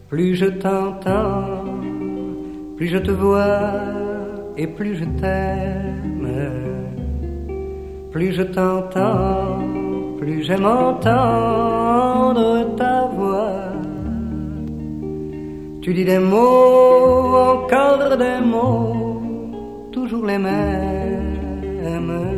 Plus je t'entends, plus je te vois et plus je t'aime. Plus je t'entends, plus j'aime entendre ta voix. Tu dis des mots, encore des mots, toujours les mêmes.